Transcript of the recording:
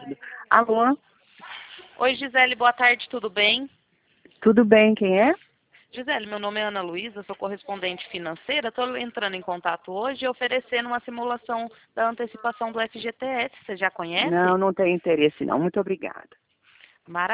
rápido. Alô? Oi, Gisele, boa tarde, tudo bem? Tudo bem, quem é? Gisele, meu nome é Ana Luísa, sou correspondente financeira. Estou entrando em contato hoje e oferecendo uma simulação da antecipação do FGTS. Você já conhece? Não tem interesse não. Muito obrigada.